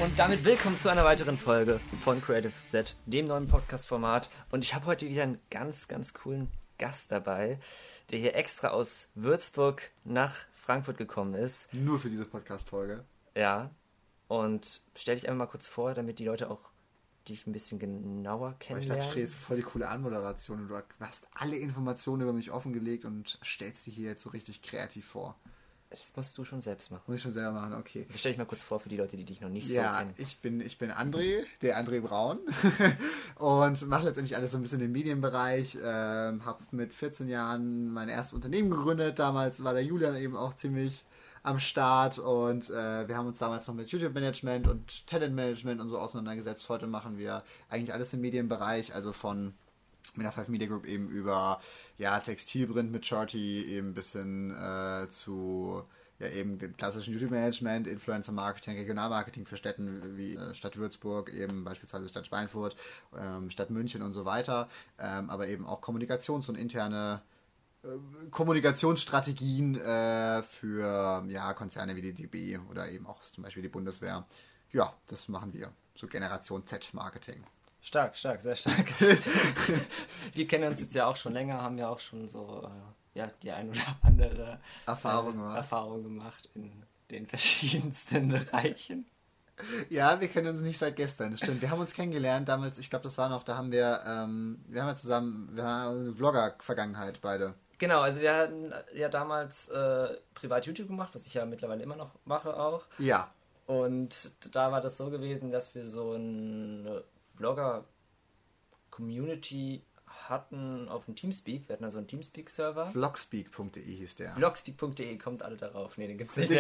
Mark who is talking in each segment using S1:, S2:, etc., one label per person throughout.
S1: Und damit willkommen zu einer weiteren Folge von Creative Z, dem neuen Podcast-Format. Und ich habe heute wieder einen ganz, ganz coolen Gast dabei, der hier extra aus Würzburg nach Frankfurt gekommen ist.
S2: Nur für diese Podcast-Folge.
S1: Ja, und stell dich einmal mal kurz vor, damit die Leute auch dich ein bisschen genauer kennenlernen.
S2: Ich dachte, das ist voll die coole Anmoderation und du hast alle Informationen über mich offengelegt und stellst dich hier jetzt so richtig kreativ vor.
S1: Das musst du schon selbst machen.
S2: Muss ich schon selber machen, okay.
S1: Also stell dich mal kurz vor für die Leute, die dich noch nicht so kennen.
S2: Ja, ich bin André, der André Braun und mache letztendlich alles so ein bisschen im Medienbereich. Habe mit 14 Jahren mein erstes Unternehmen gegründet. Damals war der Julian eben auch ziemlich am Start und wir haben uns damals noch mit YouTube-Management und Talent-Management und so auseinandergesetzt. Heute machen wir eigentlich alles im Medienbereich, also von mit der 5 Media Group eben über Textilprint mit Shorty eben ein bisschen zu eben dem klassischen YouTube-Management, Influencer-Marketing, Regionalmarketing für Städten wie Stadt Würzburg, eben beispielsweise Stadt Schweinfurt, Stadt München und so weiter, aber eben auch Kommunikations- und interne Kommunikationsstrategien für Konzerne wie die DB oder eben auch zum Beispiel die Bundeswehr. Ja, das machen wir. So Generation Z-Marketing.
S1: Stark, sehr stark. Wir kennen uns jetzt ja auch schon länger, haben ja auch schon so die ein oder andere Erfahrung gemacht in den verschiedensten Bereichen.
S2: Ja, wir kennen uns nicht seit gestern, das stimmt. Wir haben uns kennengelernt damals, ich glaube, das war noch, da haben wir haben ja zusammen, wir haben eine Vlogger-Vergangenheit beide.
S1: Genau, also wir hatten ja damals privat YouTube gemacht, was ich ja mittlerweile immer noch mache auch.
S2: Ja.
S1: Und da war das so gewesen, dass wir so eine Vlogger-Community hatten auf dem Teamspeak. Wir hatten also einen Teamspeak-Server.
S2: Vlogspeak.de hieß der.
S1: Vlogspeak.de, kommt alle darauf. Nee, den gibt's nicht.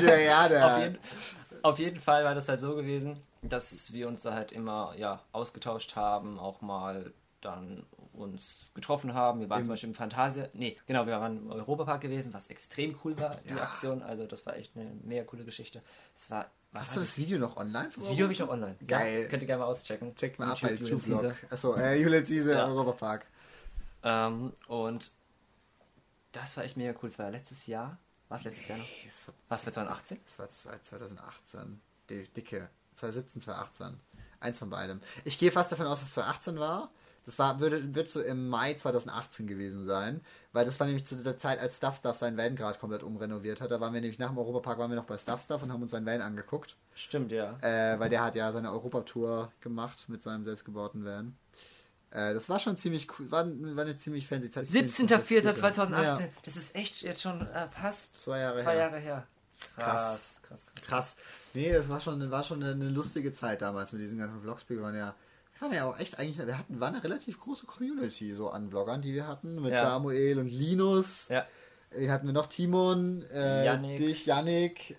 S1: Auf jeden Fall war das halt so gewesen, dass wir uns da halt immer ausgetauscht haben, auch mal dann uns getroffen haben. Wir waren zum Beispiel im Fantasia. Wir waren im Europapark gewesen, was extrem cool war, die Aktion. Also das war echt eine mega coole Geschichte.
S2: Hast du das Video noch online?
S1: Das Video habe ich noch online.
S2: Geil.
S1: Ja, könnt ihr gerne mal auschecken.
S2: Checkt mal ab bei YouTube-Vlog. Achso, Julian Ziese, Europapark.
S1: Und das war echt mega cool. Das war ja letztes Jahr. War es letztes Jahr noch? Was, 2018?
S2: Das war 2018. Die dicke. 2017, 2018. Eins von beidem. Ich gehe fast davon aus, dass es 2018 war. Das wird so im Mai 2018 gewesen sein, weil das war nämlich zu dieser Zeit, als Stuff seinen Van gerade komplett umrenoviert hat. Da waren wir nämlich nach dem Europapark noch bei Stuff und haben uns seinen Van angeguckt.
S1: Stimmt, ja.
S2: Weil der hat ja seine Europatour gemacht mit seinem selbstgebauten Van. Das war schon ziemlich cool, war eine ziemlich fancy Zeit.
S1: 17.04.2018, ja. Das ist echt jetzt schon fast 2 Jahre her.
S2: Krass. Nee, das war schon eine lustige Zeit damals mit diesen ganzen Vlogs. Wir waren ja auch echt eigentlich, war eine relativ große Community so an Vloggern, die wir hatten, mit Samuel und Linus. Ja. Wen hatten wir noch? Timon, dich, Yannick,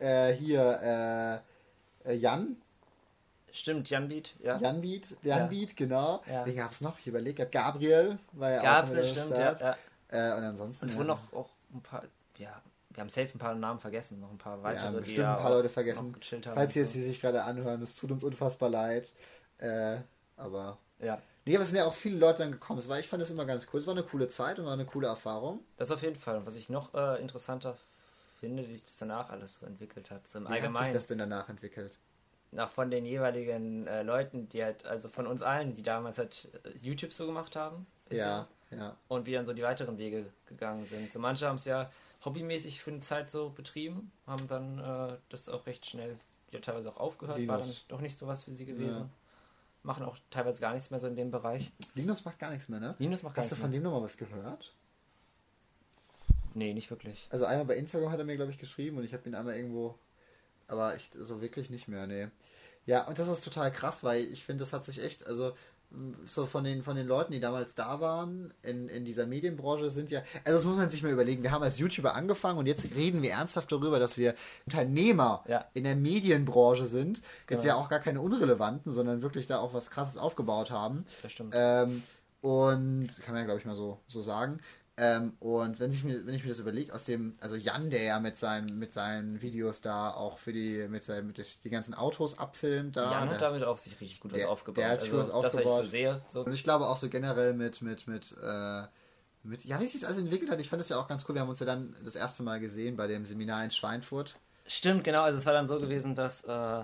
S2: Jan.
S1: Stimmt, Janbeat, ja.
S2: Janbeat, genau. Ja. Wen gab es noch? Ich überlege, Gabriel war ja auch mit
S1: stimmt, ja.
S2: Und ansonsten...
S1: Und es wurden auch ein paar, wir haben safe ein paar Namen vergessen, noch ein paar weitere,
S2: ja, bestimmt ein paar Leute vergessen. Falls
S1: die
S2: sich gerade anhören, es tut uns unfassbar leid. Aber...
S1: Ja.
S2: Nee, aber es sind ja auch viele Leute dann gekommen. Ich fand das immer ganz cool. Es war eine coole Zeit und war eine coole Erfahrung.
S1: Das auf jeden Fall. Und was ich noch interessanter finde, wie sich das danach alles so entwickelt hat. So im
S2: Allgemeinen. Wie hat sich das denn danach entwickelt?
S1: Von den jeweiligen Leuten, die halt, also von uns allen, die damals halt YouTube so gemacht haben.
S2: Ja.
S1: Und wie dann so die weiteren Wege gegangen sind. So manche haben es ja hobbymäßig für eine Zeit so betrieben, haben dann das auch recht schnell wieder teilweise auch aufgehört, war dann doch nicht so was für sie gewesen. Ja. Machen auch teilweise gar nichts mehr so in dem Bereich.
S2: Linus macht gar nichts mehr, ne?
S1: Hast
S2: du von dem nochmal was gehört?
S1: Nee, nicht wirklich.
S2: Also einmal bei Instagram hat er mir, glaube ich, geschrieben und ich habe ihn einmal irgendwo... Aber echt so wirklich nicht mehr, nee. Ja, und das ist total krass, weil ich finde, das hat sich echt, also so von den Leuten, die damals da waren, in dieser Medienbranche sind ja, also das muss man sich mal überlegen, wir haben als YouTuber angefangen und jetzt reden wir ernsthaft darüber, dass wir Unternehmer in der Medienbranche sind. Jetzt ja auch gar keine unrelevanten, sondern wirklich da auch was Krasses aufgebaut haben.
S1: Das stimmt.
S2: Und kann man ja, glaube ich, mal so sagen. Und wenn ich mir das überlege, also Jan, der ja mit seinen Videos da auch die ganzen Autos abfilmt, da.
S1: Jan hat damit auch sich richtig gut was aufgebaut.
S2: Der hat sich was aufgebaut.
S1: Das, was ich so sehe. So.
S2: Und ich glaube auch so generell wie sich das alles entwickelt hat, ich fand das ja auch ganz cool. Wir haben uns ja dann das erste Mal gesehen bei dem Seminar in Schweinfurt.
S1: Stimmt, genau. Also es war dann so gewesen, dass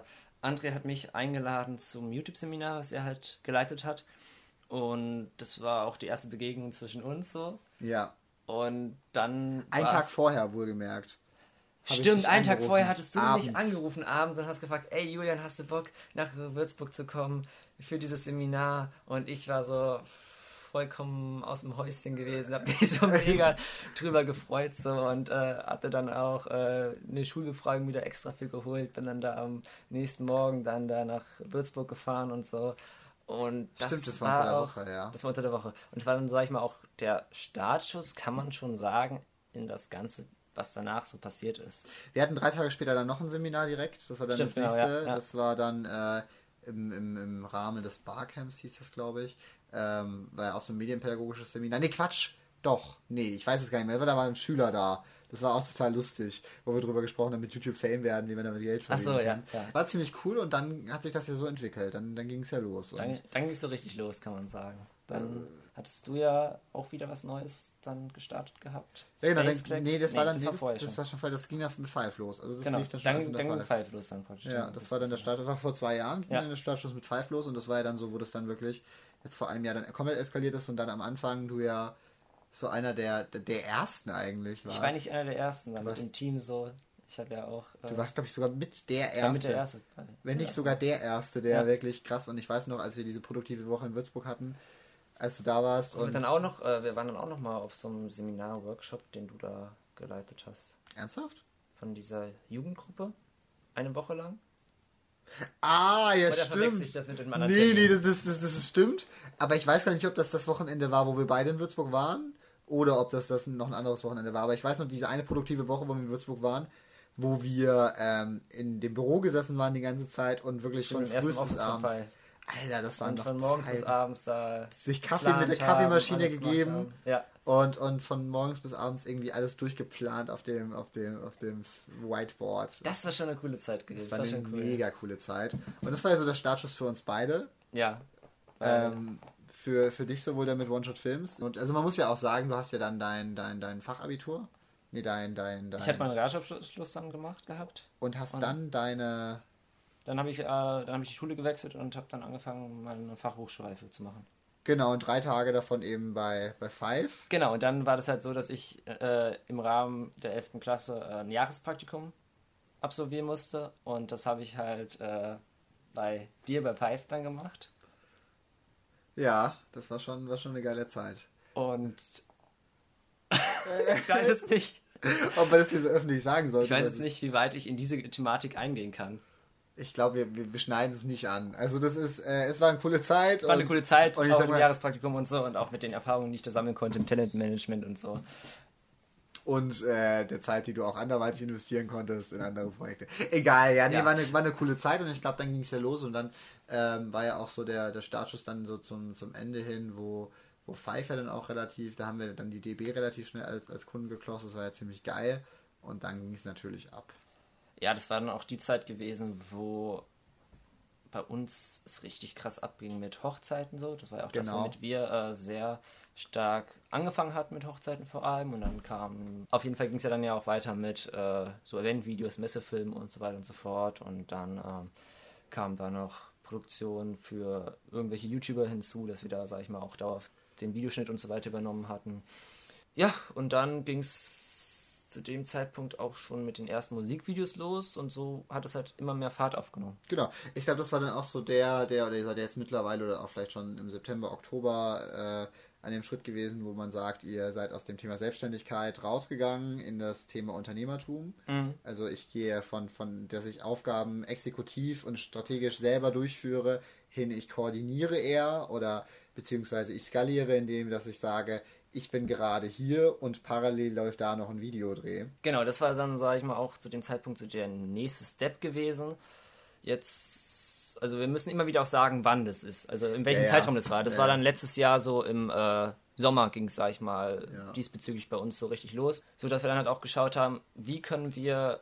S1: André hat mich eingeladen zum YouTube-Seminar, was er halt geleitet hat. Und das war auch die erste Begegnung zwischen uns so.
S2: Ja.
S1: Und dann
S2: Ein Tag vorher, wohlgemerkt.
S1: Stimmt, einen Tag vorher hattest du mich angerufen abends und hast gefragt, ey Julian, hast du Bock nach Würzburg zu kommen für dieses Seminar? Und ich war so vollkommen aus dem Häuschen gewesen, hab mich so mega drüber gefreut so und hatte dann auch eine Schulbefragung wieder extra für geholt, bin dann da am nächsten Morgen dann da nach Würzburg gefahren und so. Und das war unter der Woche, ja. Das war unter der Woche. Und das war dann, sag ich mal, auch der Startschuss, kann man schon sagen, in das Ganze, was danach so passiert ist.
S2: Wir hatten 3 Tage später dann noch ein Seminar direkt, das war dann das nächste. Ja, ja. Das war dann im Rahmen des Barcamps, hieß das, glaube ich. War ja auch so ein medienpädagogisches Seminar. Nee, Quatsch! Doch, nee, ich weiß es gar nicht mehr. Da war ein Schüler da. Das war auch total lustig, wo wir drüber gesprochen haben, mit YouTube Fame werden, wie wir damit Geld verdienen können. Ja. War ziemlich cool und dann hat sich das ja so entwickelt. Dann ging es ja los.
S1: Dann ging es so richtig los, kann man sagen. Dann hattest du ja auch wieder was Neues dann gestartet gehabt.
S2: Ja, genau, das war schon voll, das ging ja mit Five los. Also das lief dann schon
S1: dann mit Five los dann praktisch.
S2: Ja, das war dann der Start, das war vor 2 Jahren, der Startschuss mit Five los und das war ja dann so, wo das dann wirklich jetzt vor einem Jahr dann komplett eskaliert ist und dann am Anfang du ja so einer der Ersten eigentlich warst.
S1: Ich war nicht einer der Ersten, dann mit dem Team so. Ich habe ja auch...
S2: du warst, glaube ich, sogar mit der Erste. Wenn nicht sogar der Erste, der wirklich krass... Und ich weiß noch, als wir diese produktive Woche in Würzburg hatten, als du da warst...
S1: Und wir waren dann auch noch mal auf so einem Seminar-Workshop, den du da geleitet hast.
S2: Ernsthaft?
S1: Von dieser Jugendgruppe. Eine Woche lang.
S2: Ah, ja, stimmt.
S1: Das mit
S2: das stimmt. Aber ich weiß gar nicht, ob das Wochenende war, wo wir beide in Würzburg waren. Oder ob das noch ein anderes Wochenende war. Aber ich weiß noch, diese eine produktive Woche, wo wir in Würzburg waren, wo wir in dem Büro gesessen waren die ganze Zeit und wirklich von früh bis abends. Alter, das waren noch
S1: von morgens bis abends da
S2: sich Kaffee mit der Kaffeemaschine gegeben und von morgens bis abends irgendwie alles durchgeplant auf dem Whiteboard.
S1: Das war schon eine coole Zeit gewesen.
S2: Das war eine mega coole Zeit. Und das war ja so der Startschuss für uns beide.
S1: Ja.
S2: Für dich sowohl der mit One-Shot-Films. Und also man muss ja auch sagen, du hast ja dann dein Fachabitur. Nee, dein. Ich
S1: hatte meinen Realschulabschluss dann gemacht gehabt.
S2: Und hast dann deine...
S1: Dann habe ich die Schule gewechselt und habe dann angefangen, meine Fachhochschulreife zu machen.
S2: Genau, und 3 Tage davon eben bei Five.
S1: Genau, und dann war das halt so, dass ich im Rahmen der 11. Klasse ein Jahrespraktikum absolvieren musste. Und das habe ich halt bei Five dann gemacht.
S2: Ja, das war schon eine geile Zeit.
S1: Und ich weiß jetzt nicht,
S2: ob man das hier so öffentlich sagen sollte.
S1: Ich weiß jetzt nicht, wie weit ich in diese Thematik eingehen kann.
S2: Ich glaube, wir schneiden es nicht an. Also das ist, es war eine coole Zeit.
S1: War eine coole Zeit, und auch im Jahrespraktikum und so und auch mit den Erfahrungen, die ich da sammeln konnte im Talentmanagement und so.
S2: Und der Zeit, die du auch anderweitig investieren konntest in andere Projekte. Egal, war eine coole Zeit und ich glaube, dann ging es ja los und dann war ja auch so der Startschuss dann so zum Ende hin, wo Pfeiffer dann auch relativ, da haben wir dann die DB relativ schnell als Kunden geklosst, das war ja ziemlich geil und dann ging es natürlich ab.
S1: Ja, das war dann auch die Zeit gewesen, wo bei uns es richtig krass abging mit Hochzeiten so. Das war ja auch das, womit wir sehr stark angefangen hatten mit Hochzeiten vor allem. Und dann auf jeden Fall ging es ja dann ja auch weiter mit so Eventvideos, Messefilmen und so weiter und so fort. Und dann kam da noch Produktion für irgendwelche YouTuber hinzu, dass wir da, sag ich mal, auch dauerhaft den Videoschnitt und so weiter übernommen hatten. Ja, und dann ging es zu dem Zeitpunkt auch schon mit den ersten Musikvideos los und so hat es halt immer mehr Fahrt aufgenommen.
S2: Genau. Ich glaube, das war dann auch so der ihr seid jetzt mittlerweile oder auch vielleicht schon im September, Oktober an dem Schritt gewesen, wo man sagt, ihr seid aus dem Thema Selbstständigkeit rausgegangen in das Thema Unternehmertum. Mhm. Also ich gehe von dass ich Aufgaben exekutiv und strategisch selber durchführe, hin ich koordiniere eher oder beziehungsweise ich skaliere, indem dass ich sage, ich bin gerade hier und parallel läuft da noch ein Videodreh.
S1: Genau, das war dann, sage ich mal, auch zu dem Zeitpunkt so der nächste Step gewesen. Jetzt, also wir müssen immer wieder auch sagen, wann das ist, also in welchem Zeitraum das war. Das war dann letztes Jahr so im Sommer ging es, sage ich mal, diesbezüglich bei uns so richtig los. So dass wir dann halt auch geschaut haben, wie können wir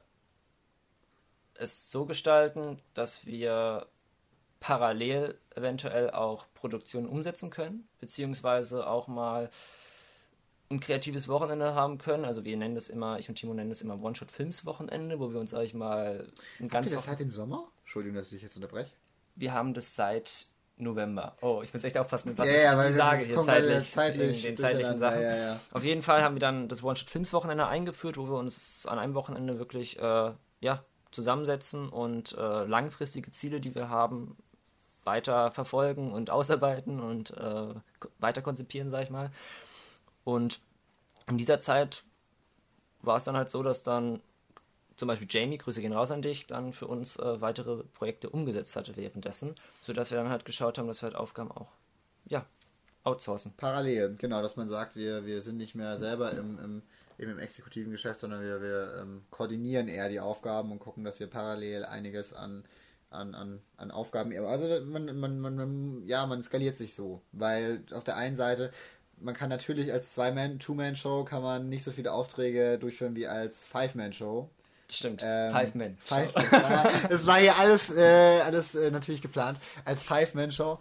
S1: es so gestalten, dass wir parallel eventuell auch Produktionen umsetzen können, beziehungsweise auch mal ein kreatives Wochenende haben können. Also wir nennen das immer, ich und Timo nennen das immer One-Shot-Films-Wochenende, wo wir uns, sag ich mal,
S2: Habt ihr das seit dem Sommer? Entschuldigung, dass ich jetzt unterbreche.
S1: Wir haben das seit November. Oh, ich muss echt aufpassen, was
S2: ich
S1: sage hier
S2: zeitlich
S1: den zeitlichen Sachen.
S2: Ja.
S1: Auf jeden Fall haben wir dann das One-Shot-Films-Wochenende eingeführt, wo wir uns an einem Wochenende wirklich zusammensetzen und langfristige Ziele, die wir haben, weiter verfolgen und ausarbeiten und weiter konzipieren, sag ich mal. Und in dieser Zeit war es dann halt so, dass dann zum Beispiel Jamie, Grüße gehen raus an dich, dann für uns weitere Projekte umgesetzt hatte währenddessen, sodass wir dann halt geschaut haben, dass wir halt Aufgaben auch, outsourcen.
S2: Parallel, genau, dass man sagt, wir sind nicht mehr selber im exekutiven Geschäft, sondern wir koordinieren eher die Aufgaben und gucken, dass wir parallel einiges an Aufgaben, also man skaliert sich so, weil auf der einen Seite, man kann natürlich als Two-Man-Show kann man nicht so viele Aufträge durchführen wie als Five-Man-Show.
S1: Stimmt, Five-Man.
S2: Es war hier alles natürlich geplant. Als Five-Man-Show.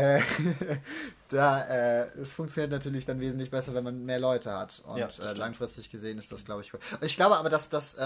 S2: Es funktioniert natürlich dann wesentlich besser, wenn man mehr Leute hat. Und langfristig gesehen ist das, glaube ich, cool. Und ich glaube aber, dass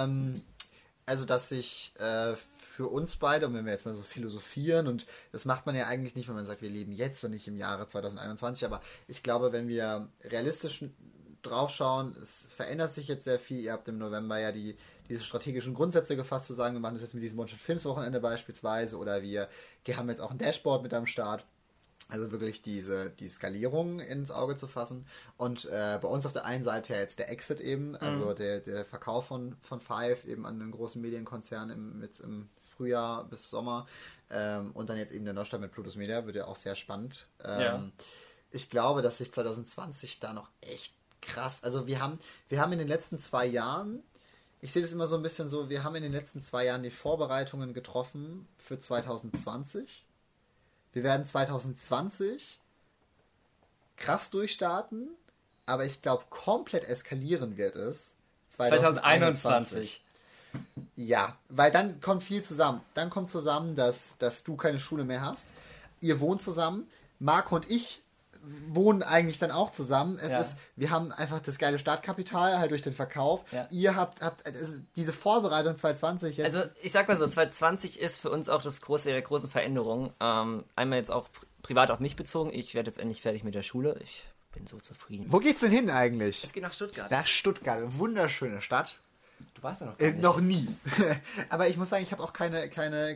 S2: sich für uns beide, und wenn wir jetzt mal so philosophieren, und das macht man ja eigentlich nicht, wenn man sagt, wir leben jetzt und nicht im Jahre 2021, aber ich glaube, wenn wir realistisch draufschauen, es verändert sich jetzt sehr viel. Ihr habt im November ja diese strategischen Grundsätze gefasst, zu sagen, wir machen das jetzt mit diesem One-Shot-Films-Wochenende beispielsweise, oder wir haben jetzt auch ein Dashboard mit am Start. Also wirklich die Skalierung ins Auge zu fassen. Und bei uns auf der einen Seite jetzt der Exit eben, also der Verkauf von Five eben an einen großen Medienkonzern im Frühjahr bis Sommer. Und dann jetzt eben der Neustart mit Plutus Media, wird ja auch sehr spannend. Ich glaube, dass sich 2020 da noch echt krass, also wir haben in den letzten 2 Jahren, ich sehe das immer so ein bisschen so, wir haben in den letzten 2 Jahren die Vorbereitungen getroffen für 2020. Wir werden 2020 krass durchstarten, aber ich glaube, komplett eskalieren wird es
S1: 2021.
S2: Ja, weil dann kommt viel zusammen. Dann kommt zusammen, dass du keine Schule mehr hast. Ihr wohnt zusammen. Marco und ich wohnen eigentlich dann auch zusammen. Wir haben einfach das geile Startkapital halt durch den Verkauf. Ja. Ihr habt diese Vorbereitung 2020 jetzt.
S1: Also ich sag mal so, 2020 ist für uns auch der großen Veränderung. Einmal jetzt auch privat auf mich bezogen. Ich werde jetzt endlich fertig mit der Schule. Ich bin so zufrieden.
S2: Wo geht's denn hin eigentlich?
S1: Es geht nach Stuttgart.
S2: Nach Stuttgart, wunderschöne Stadt.
S1: Du warst ja noch gar nicht.
S2: Noch nie. Aber ich muss sagen, ich habe auch keine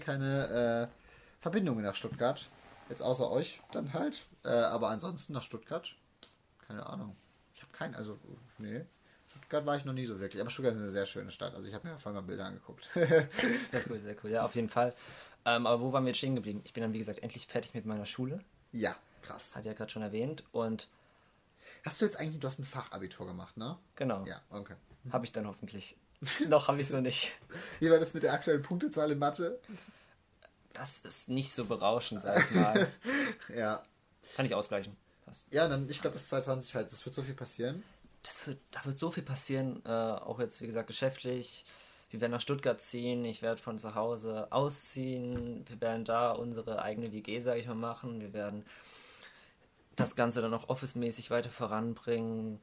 S2: Verbindungen nach Stuttgart. Jetzt außer euch dann halt. Aber ansonsten nach Stuttgart, keine Ahnung. Ich habe nee. Stuttgart war ich noch nie so wirklich. Aber Stuttgart ist eine sehr schöne Stadt. Also ich habe mir vorhin mal Bilder angeguckt.
S1: Sehr cool, sehr cool. Ja, auf jeden Fall. Aber wo waren wir jetzt stehen geblieben? Ich bin dann, wie gesagt, endlich fertig mit meiner Schule.
S2: Ja, krass.
S1: Hat ja gerade schon erwähnt. Und
S2: du hast ein Fachabitur gemacht, ne?
S1: Genau.
S2: Ja, okay.
S1: Habe ich dann hoffentlich. Noch habe ich es noch nicht.
S2: Wie war das mit der aktuellen Punktezahl in Mathe?
S1: Das ist nicht so berauschend, sag ich mal.
S2: Ja.
S1: Kann ich ausgleichen. Passt.
S2: Ja, dann, ich glaube, das 2020 halt, das wird so viel passieren.
S1: Da wird so viel passieren, auch jetzt, wie gesagt, geschäftlich. Wir werden nach Stuttgart ziehen, ich werde von zu Hause ausziehen, wir werden da unsere eigene WG, sage ich mal, machen. Wir werden das Ganze dann auch office-mäßig weiter voranbringen.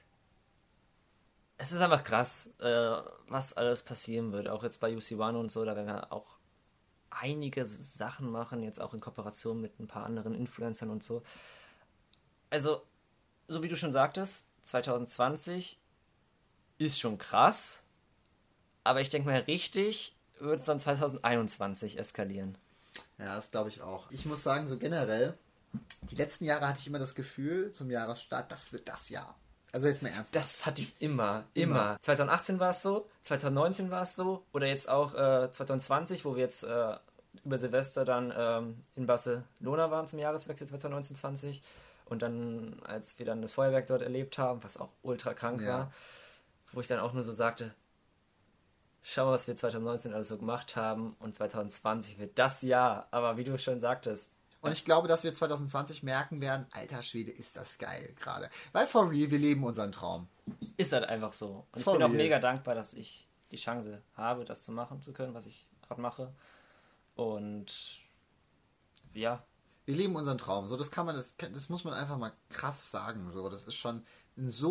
S1: Es ist einfach krass, was alles passieren wird. Auch jetzt bei UC1 und so, da werden wir auch einige Sachen machen, jetzt auch in Kooperation mit ein paar anderen Influencern und so. Also, so wie du schon sagtest, 2020 ist schon krass, aber ich denke mal, richtig wird es dann 2021 eskalieren.
S2: Ja, das glaube ich auch. Ich muss sagen, so generell, die letzten Jahre hatte ich immer das Gefühl, zum Jahresstart, das wird das Jahr. Also jetzt mal ernsthaft.
S1: Das hatte ich immer. 2018 war es so, 2019 war es so, oder jetzt auch 2020, wo wir jetzt über Silvester dann in Barcelona waren zum Jahreswechsel 2019-20 und dann, als wir dann das Feuerwerk dort erlebt haben, was auch ultra krank war, wo ich dann auch nur so sagte, schau mal, was wir 2019 alles so gemacht haben und 2020 wird das Jahr, aber wie du schon sagtest.
S2: Und ich glaube, dass wir 2020 merken werden, alter Schwede, ist das geil gerade. Weil for real, wir leben unseren Traum.
S1: Ist halt einfach so. Und ich bin auch mega dankbar, dass ich die Chance habe, das zu machen zu können, was ich gerade mache. Und ja.
S2: Wir leben unseren Traum. So, das muss man einfach mal krass sagen. So, das ist schon ein so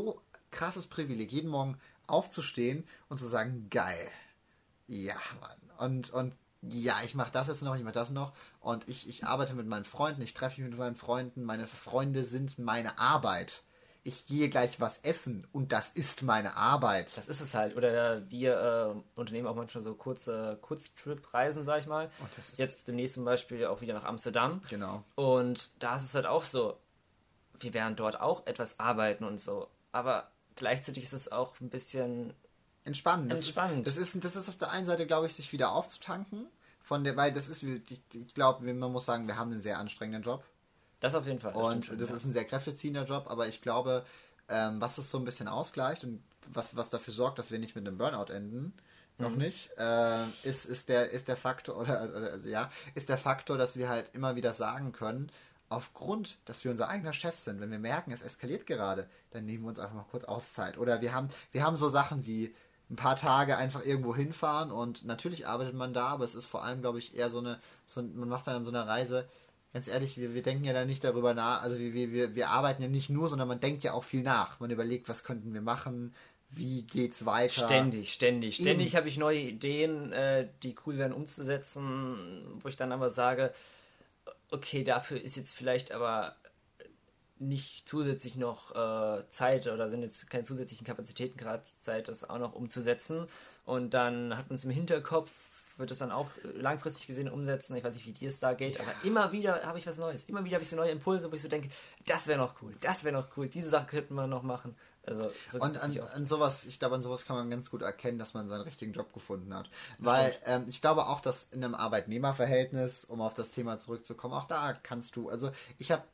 S2: krasses Privileg, jeden Morgen aufzustehen und zu sagen, geil. Ja, Mann. Und ja, ich mache das jetzt noch, ich mache das noch. Und ich arbeite mit meinen Freunden, ich treffe mich mit meinen Freunden. Meine Freunde sind meine Arbeit. Ich gehe gleich was essen und das ist meine Arbeit.
S1: Das ist es halt. Oder wir unternehmen auch manchmal so Kurztrip-Reisen, sag ich mal. Jetzt demnächst zum Beispiel auch wieder nach Amsterdam.
S2: Genau.
S1: Und da ist es halt auch so, wir werden dort auch etwas arbeiten und so. Aber gleichzeitig ist es auch ein bisschen
S2: entspannend.
S1: entspannend.
S2: Das ist auf der einen Seite, glaube ich, sich wieder aufzutanken. Weil das ist, ich glaube, man muss sagen, wir haben einen sehr anstrengenden Job.
S1: Das auf jeden Fall.
S2: Und das ist ein sehr kräfteziehender Job, aber ich glaube, was es so ein bisschen ausgleicht und was dafür sorgt, dass wir nicht mit einem Burnout enden, noch nicht, ist der Faktor, ist der Faktor, dass wir halt immer wieder sagen können, aufgrund, dass wir unser eigener Chef sind, wenn wir merken, es eskaliert gerade, dann nehmen wir uns einfach mal kurz Auszeit. Oder wir haben so Sachen wie ein paar Tage einfach irgendwo hinfahren und natürlich arbeitet man da, aber es ist vor allem, glaube ich, eher man macht dann so eine Reise. Ganz ehrlich, wir denken ja da nicht darüber nach, also wir arbeiten ja nicht nur, sondern man denkt ja auch viel nach. Man überlegt, was könnten wir machen, wie geht's weiter.
S1: Ständig habe ich neue Ideen, die cool wären umzusetzen, wo ich dann aber sage, okay, dafür ist jetzt vielleicht aber nicht zusätzlich noch Zeit oder sind jetzt keine zusätzlichen Kapazitäten gerade Zeit, das auch noch umzusetzen. Und dann hat man es im Hinterkopf, wird es dann auch langfristig gesehen umsetzen. Ich weiß nicht, wie dir es da geht, aber immer wieder habe ich was Neues. Immer wieder habe ich so neue Impulse, wo ich so denke, das wäre noch cool, diese Sache könnten wir noch machen. Also, so
S2: und an sowas, ich glaube, an sowas kann man ganz gut erkennen, dass man seinen richtigen Job gefunden hat. Weil ich glaube auch, dass in einem Arbeitnehmerverhältnis, um auf das Thema zurückzukommen, auch da kannst du, also ich habe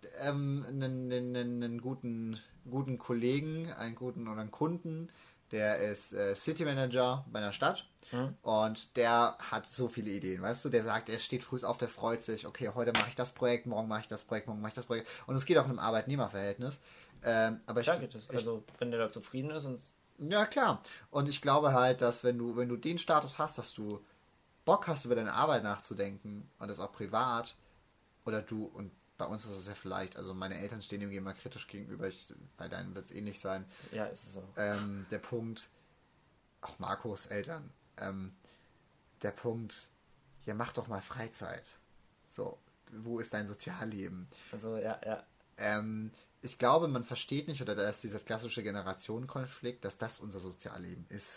S2: einen guten Kollegen, einen Kunden, der ist City Manager bei einer Stadt und der hat so viele Ideen, weißt du, der sagt, er steht früh auf, der freut sich, okay, heute mache ich das Projekt, morgen mache ich das Projekt, morgen mache ich das Projekt und es geht auch in einem Arbeitnehmerverhältnis. Aber
S1: also wenn der da zufrieden ist.
S2: Ja, klar. Und ich glaube halt, dass wenn du den Status hast, dass du Bock hast, über deine Arbeit nachzudenken und das auch privat, und bei uns ist es ja vielleicht, also meine Eltern stehen dem immer kritisch gegenüber, bei deinen wird es ähnlich sein.
S1: Ja, ist es so.
S2: Der Punkt, auch Marcos Eltern, der Punkt, ja, mach doch mal Freizeit. So, wo ist dein Sozialleben?
S1: Also, ja.
S2: Ich glaube, man versteht nicht, oder da ist dieser klassische Generationenkonflikt, dass das unser Sozialleben ist.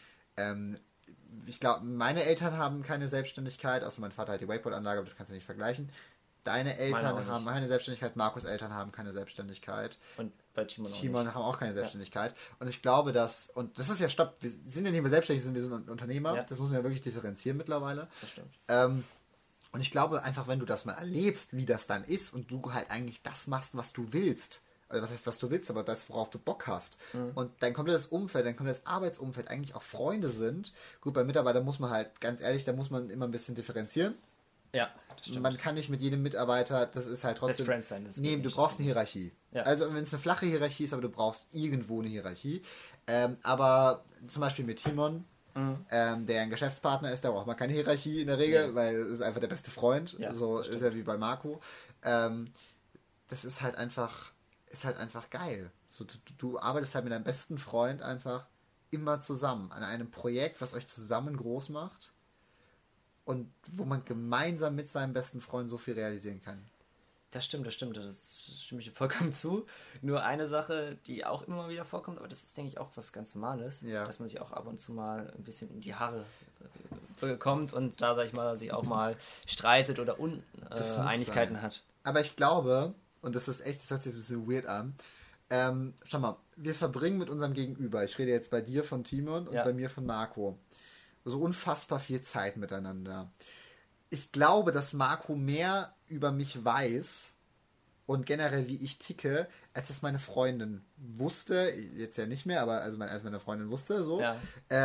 S2: Ich glaube, meine Eltern haben keine Selbstständigkeit, außer mein Vater hat die Wakeboard-Anlage, aber das kannst du nicht vergleichen. Deine Eltern haben keine Selbstständigkeit, Markus' Eltern haben keine Selbstständigkeit.
S1: Und bei Timon
S2: haben auch keine Selbstständigkeit. Ja. Und ich glaube, und das ist ja, stopp, wir sind ja nicht mehr selbstständig, wir sind Unternehmer. Ja. Das muss man ja wirklich differenzieren mittlerweile.
S1: Das stimmt.
S2: Und ich glaube einfach, wenn du das mal erlebst, wie das dann ist und du halt eigentlich das machst, was du willst, also was heißt, was du willst, aber das, worauf du Bock hast und dein komplettes Umfeld, dein komplettes Arbeitsumfeld eigentlich auch Freunde sind. Gut, bei Mitarbeitern muss man halt, ganz ehrlich, da muss man immer ein bisschen differenzieren.
S1: Ja, das stimmt.
S2: Man kann nicht mit jedem Mitarbeiter, das ist halt trotzdem...
S1: Best Friend sein.
S2: Nee, du brauchst eine Hierarchie. Ja. Also wenn es eine flache Hierarchie ist, aber du brauchst irgendwo eine Hierarchie. Aber zum Beispiel mit Timon, der ein Geschäftspartner ist, da braucht man keine Hierarchie in der Regel, weil es ist einfach der beste Freund. Ja, so ist er wie bei Marco. Das ist halt einfach geil. So, du arbeitest halt mit deinem besten Freund einfach immer zusammen an einem Projekt, was euch zusammen groß macht und wo man gemeinsam mit seinem besten Freund so viel realisieren kann.
S1: Das stimmt, das stimme ich vollkommen zu. Nur eine Sache, die auch immer wieder vorkommt, aber das ist, denke ich, auch was ganz Normales, dass man sich auch ab und zu mal ein bisschen in die Haare bekommt und da, sag ich mal, sich auch mal streitet oder Uneinigkeiten hat.
S2: Aber ich glaube, und das ist echt, das hört sich ein bisschen weird an, schau mal, wir verbringen mit unserem Gegenüber, ich rede jetzt bei dir von Timon und bei mir von Marco, so unfassbar viel Zeit miteinander. Ich glaube, dass Marco mehr über mich weiß und generell wie ich ticke, als das meine Freundin wusste, jetzt ja nicht mehr, aber als meine Freundin wusste, so. Ja.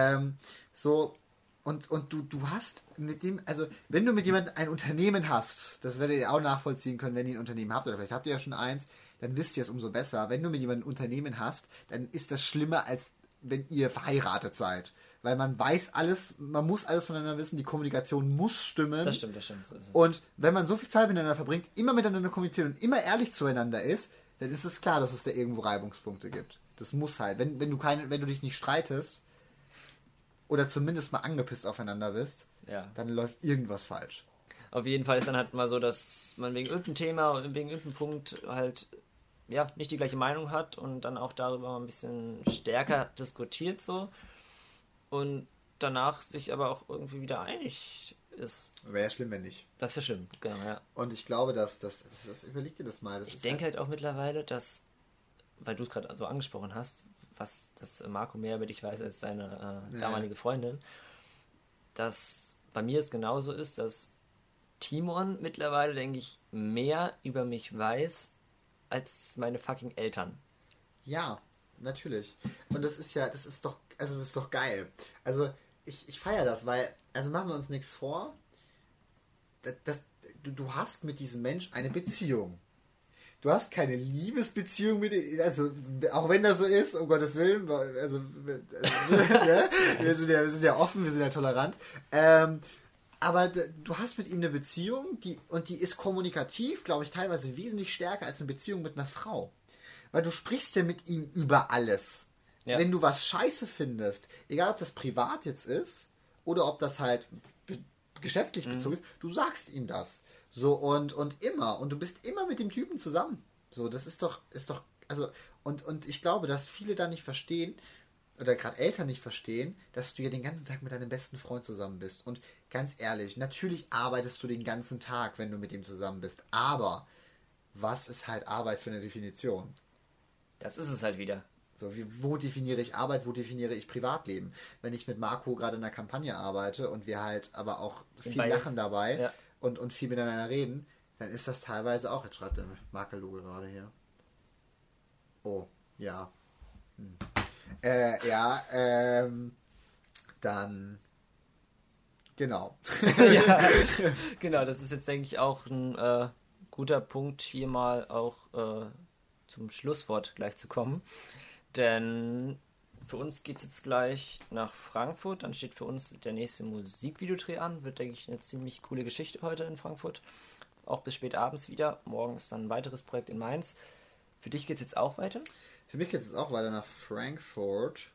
S2: Und du hast mit dem, also wenn du mit jemandem ein Unternehmen hast, das werdet ihr auch nachvollziehen können, wenn ihr ein Unternehmen habt, oder vielleicht habt ihr ja schon eins, dann wisst ihr es umso besser. Wenn du mit jemandem ein Unternehmen hast, dann ist das schlimmer, als wenn ihr verheiratet seid. Weil man weiß alles, man muss alles voneinander wissen, die Kommunikation muss stimmen.
S1: Das stimmt. So ist es.
S2: Und wenn man so viel Zeit miteinander verbringt, immer miteinander kommuniziert und immer ehrlich zueinander ist, dann ist es klar, dass es da irgendwo Reibungspunkte gibt. Das muss halt. Wenn du dich nicht streitest oder zumindest mal angepisst aufeinander bist, dann läuft irgendwas falsch.
S1: Auf jeden Fall ist dann halt mal so, dass man wegen irgendeinem Thema und wegen irgendeinem Punkt halt nicht die gleiche Meinung hat und dann auch darüber ein bisschen stärker diskutiert so und danach sich aber auch irgendwie wieder einig ist.
S2: Wäre ja schlimm, wenn nicht.
S1: Das wäre schlimm, genau, ja.
S2: Und ich glaube, dass überleg dir das mal.
S1: Ich denke halt auch mittlerweile, dass, weil du es gerade so angesprochen hast, was das Marco mehr über dich weiß als seine damalige Freundin, dass bei mir es genauso ist, dass Timon mittlerweile, denke ich, mehr über mich weiß als meine fucking Eltern.
S2: Ja, natürlich. Und das ist doch geil. Also ich feiere das, weil, also machen wir uns nichts vor, du hast mit diesem Mensch eine Beziehung. Du hast keine Liebesbeziehung mit ihm, also auch wenn das so ist, um Gottes Willen, also wir sind ja offen, wir sind ja tolerant, aber du hast mit ihm eine Beziehung, die ist kommunikativ, glaube ich, teilweise wesentlich stärker als eine Beziehung mit einer Frau. Weil du sprichst ja mit ihm über alles. Ja. Wenn du was scheiße findest, egal ob das privat jetzt ist oder ob das halt geschäftlich bezogen ist, du sagst ihm das. So und immer. Und du bist immer mit dem Typen zusammen. So, das ist doch, also, und ich glaube, dass viele da nicht verstehen, oder gerade Eltern nicht verstehen, dass du ja den ganzen Tag mit deinem besten Freund zusammen bist. Und ganz ehrlich, natürlich arbeitest du den ganzen Tag, wenn du mit ihm zusammen bist. Aber was ist halt Arbeit für eine Definition?
S1: Das ist es halt wieder.
S2: So, wo definiere ich Arbeit, wo definiere ich Privatleben? Wenn ich mit Marco gerade in einer Kampagne arbeite und wir halt aber auch viel lachen dabei und viel miteinander reden, dann ist das teilweise auch, jetzt schreibt der Marco-Logo gerade hier. Oh, ja. Dann genau.
S1: Ja, genau, das ist jetzt, denke ich, auch ein guter Punkt, hier mal auch zum Schlusswort gleich zu kommen. Denn für uns geht es jetzt gleich nach Frankfurt. Dann steht für uns der nächste Musikvideodreh an. Wird, denke ich, eine ziemlich coole Geschichte heute in Frankfurt. Auch bis spät abends wieder. Morgen ist dann ein weiteres Projekt in Mainz. Für dich geht es jetzt auch weiter?
S2: Für mich geht es jetzt auch weiter nach Frankfurt.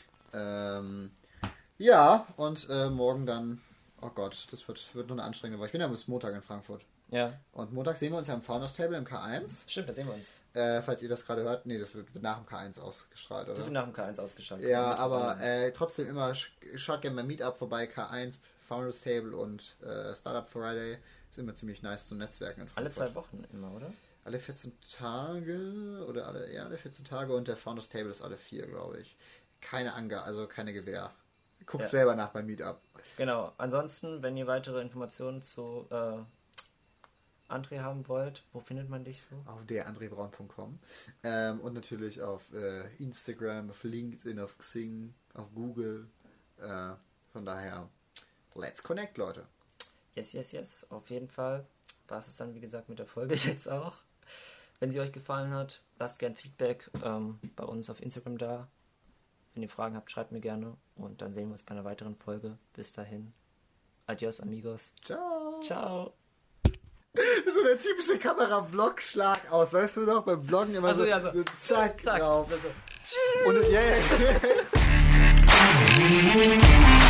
S2: Ja, und morgen dann, oh Gott, das wird nur eine anstrengende Woche. Ich bin ja bis Montag in Frankfurt.
S1: Ja.
S2: Und Montag sehen wir uns ja am Founders Table im K1.
S1: Stimmt, da sehen wir uns.
S2: Falls ihr das gerade hört, nee, das wird nach dem K1 ausgestrahlt, oder?
S1: Das wird nach dem K1 ausgestrahlt.
S2: Ja, aber trotzdem immer, schaut gerne beim Meetup vorbei, K1, Founders Table und Startup Friday. Ist immer ziemlich nice zum Netzwerken in Frankfurt.
S1: Alle 2 Wochen immer, oder?
S2: Alle 14 Tage oder alle 14 Tage und der Founders Table ist alle 4, glaube ich. Keine keine Gewähr. Guckt selber nach beim Meetup.
S1: Genau. Ansonsten, wenn ihr weitere Informationen zu André haben wollt, wo findet man dich so?
S2: Auf derandrebraun.com und natürlich auf Instagram, auf LinkedIn, auf Xing, auf Google. Von daher, let's connect, Leute.
S1: Yes. Auf jeden Fall war es dann, wie gesagt, mit der Folge jetzt auch. Wenn sie euch gefallen hat, lasst gern Feedback bei uns auf Instagram da. Wenn ihr Fragen habt, schreibt mir gerne. Und dann sehen wir uns bei einer weiteren Folge. Bis dahin. Adios, amigos.
S2: Ciao.
S1: Ciao.
S2: So der typische Kamera-Vlog-Schlag aus. Weißt du noch, beim Vloggen immer so zack drauf. Und